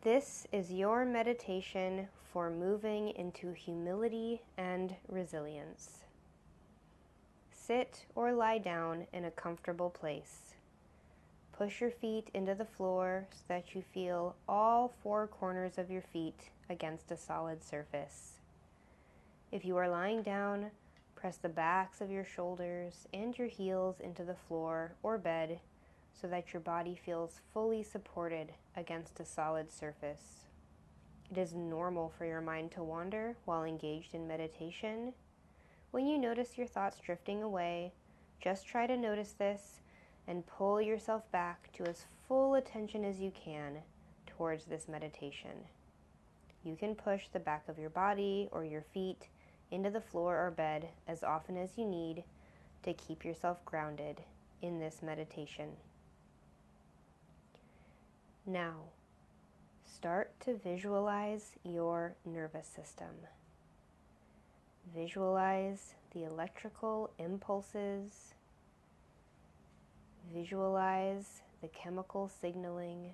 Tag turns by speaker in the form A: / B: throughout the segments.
A: This is your meditation for moving into humility and resilience. Sit or lie down in a comfortable place. Push your feet into the floor so that you feel all four corners of your feet against a solid surface. If you are lying down, press the backs of your shoulders and your heels into the floor or bed so that your body feels fully supported against a solid surface. It is normal for your mind to wander while engaged in meditation. When you notice your thoughts drifting away, just try to notice this and pull yourself back to as full attention as you can towards this meditation. You can push the back of your body or your feet into the floor or bed as often as you need to keep yourself grounded in this meditation. Now, start to visualize your nervous system. Visualize the electrical impulses. Visualize the chemical signaling.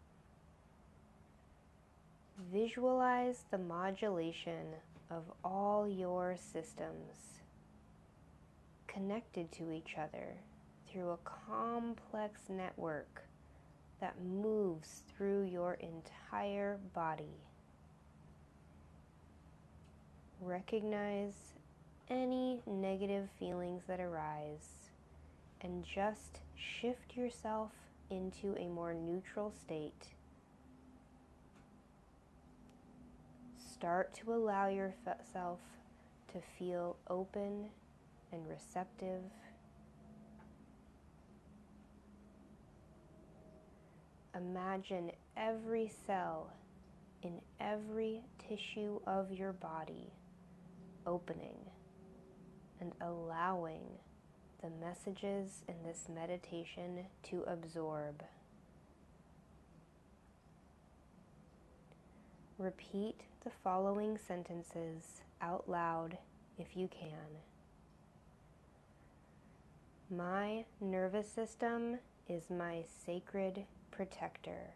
A: Visualize the modulation of all your systems connected to each other through a complex network that moves through your entire body. Recognize any negative feelings that arise and just shift yourself into a more neutral state. Start to allow yourself to feel open and receptive. Imagine every cell in every tissue of your body opening and allowing the messages in this meditation to absorb. Repeat the following sentences out loud if you can. My nervous system is my sacred protector.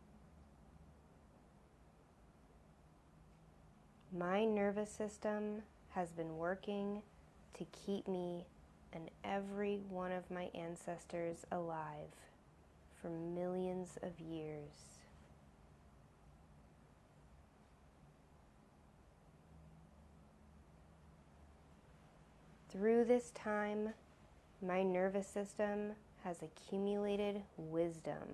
A: My nervous system has been working to keep me and every one of my ancestors alive for millions of years. Through this time, my nervous system has accumulated wisdom.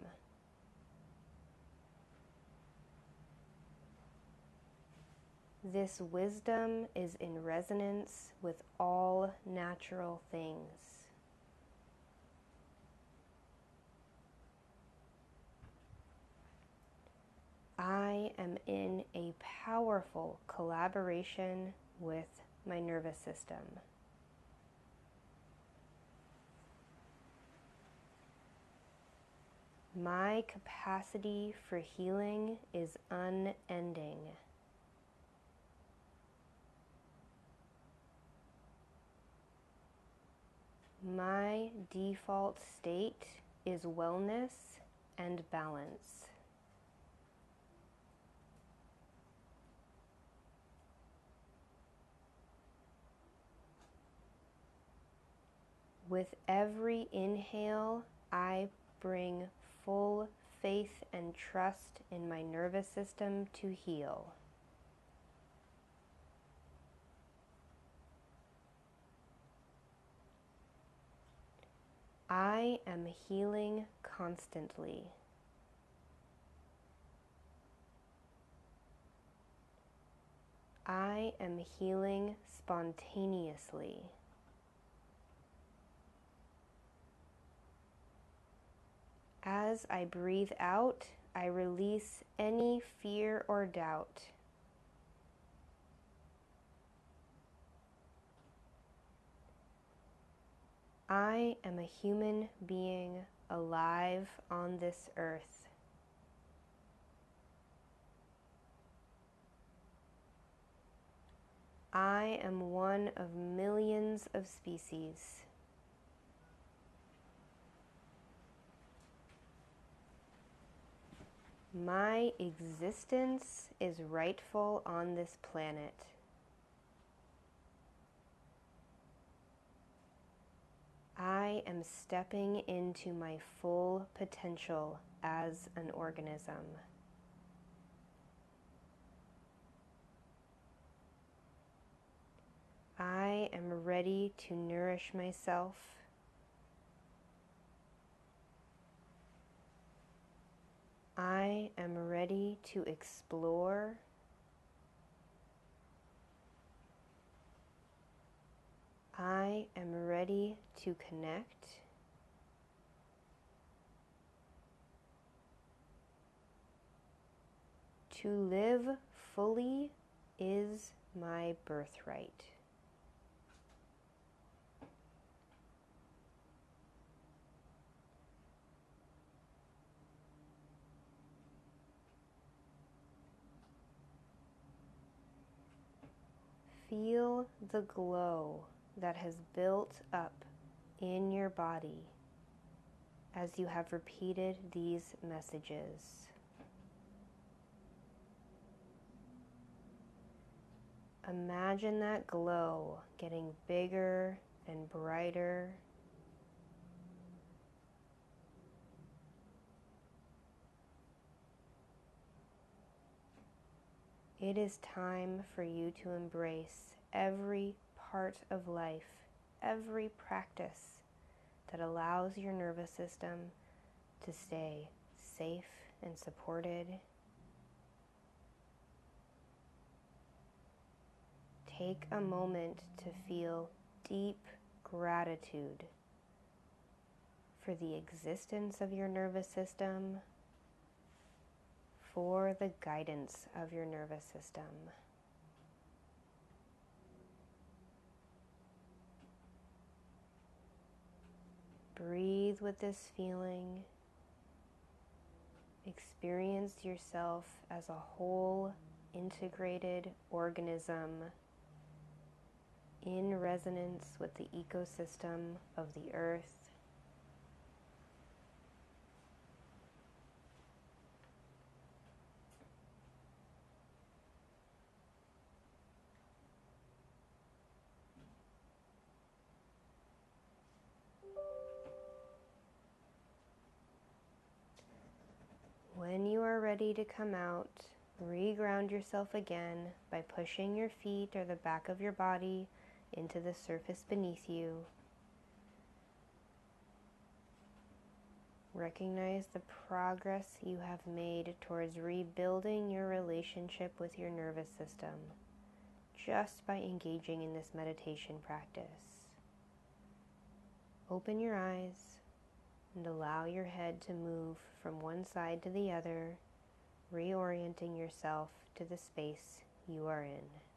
A: This wisdom is in resonance with all natural things. I am in a powerful collaboration with my nervous system. My capacity for healing is unending. My default state is wellness and balance. With every inhale, I bring full faith and trust in my nervous system to heal. I am healing constantly. I am healing spontaneously. As I breathe out, I release any fear or doubt. I am a human being alive on this earth. I am one of millions of species. My existence is rightful on this planet. I am stepping into my full potential as an organism. I am ready to nourish myself. I am ready to explore. I am ready to connect. To live fully is my birthright. Feel the glow that has built up in your body as you have repeated these messages. Imagine that glow getting bigger and brighter. It is time for you to embrace every part of life, every practice that allows your nervous system to stay safe and supported. Take a moment to feel deep gratitude for the existence of your nervous system, for the guidance of your nervous system. Breathe with this feeling. Experience yourself as a whole, integrated organism in resonance with the ecosystem of the earth. When you are ready to come out, reground yourself again by pushing your feet or the back of your body into the surface beneath you. Recognize the progress you have made towards rebuilding your relationship with your nervous system just by engaging in this meditation practice. Open your eyes and allow your head to move from one side to the other, reorienting yourself to the space you are in.